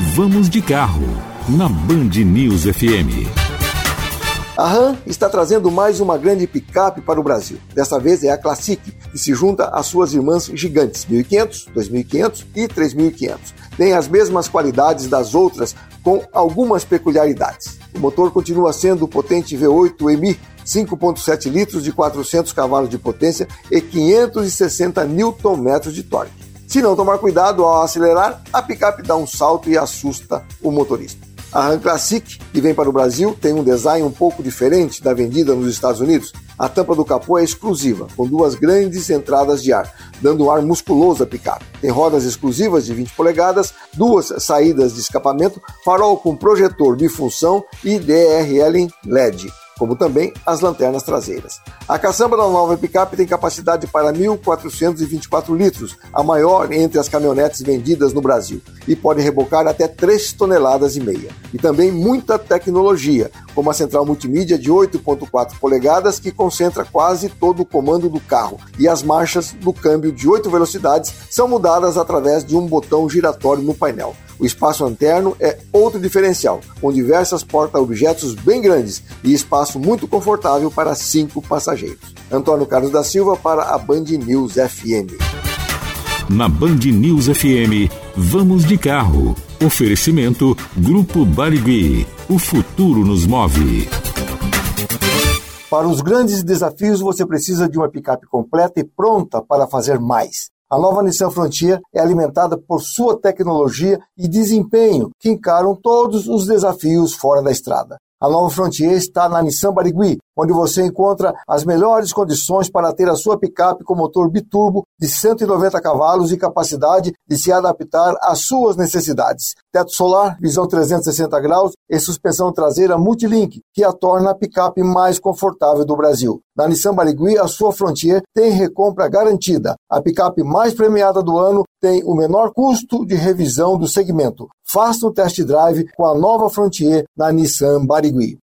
Vamos de Carro, na Band News FM. A Ram está trazendo mais uma grande picape para o Brasil. Dessa vez é a Classic, que se junta às suas irmãs gigantes 1500, 2500 e 3500. Tem as mesmas qualidades das outras, com algumas peculiaridades. O motor continua sendo o potente V8 EMI, 5,7 litros de 400 cavalos de potência e 560 Nm de torque. Se não tomar cuidado ao acelerar, a picape dá um salto e assusta o motorista. A Ram Classic, que vem para o Brasil, tem um design um pouco diferente da vendida nos Estados Unidos. A tampa do capô é exclusiva, com duas grandes entradas de ar, dando um ar musculoso à picape. Tem rodas exclusivas de 20 polegadas, duas saídas de escapamento, farol com projetor bifunção e DRL LED, como também as lanternas traseiras. A caçamba da nova picape tem capacidade para 1.424 litros, a maior entre as caminhonetes vendidas no Brasil, e pode rebocar até 3,5 toneladas. E também muita tecnologia, como a central multimídia de 8,4 polegadas que concentra quase todo o comando do carro, e as marchas do câmbio de 8 velocidades são mudadas através de um botão giratório no painel. O espaço interno é outro diferencial, com diversas porta-objetos bem grandes e espaço muito confortável para 5 passageiros. Antônio Carlos da Silva para a Band News FM. Na Band News FM, vamos de carro. Oferecimento Grupo Barigui. O futuro nos move. Para os grandes desafios, você precisa de uma picape completa e pronta para fazer mais. A nova Nissan Frontier é alimentada por sua tecnologia e desempenho, que encaram todos os desafios fora da estrada. A nova Frontier está na Nissan Barigui, onde você encontra as melhores condições para ter a sua picape com motor biturbo de 190 cavalos e capacidade de se adaptar às suas necessidades. Teto solar, visão 360 graus e suspensão traseira multilink, que a torna a picape mais confortável do Brasil. Na Nissan Barigui, a sua Frontier tem recompra garantida. A picape mais premiada do ano tem o menor custo de revisão do segmento. Faça um test drive com a nova Frontier na Nissan Barigui.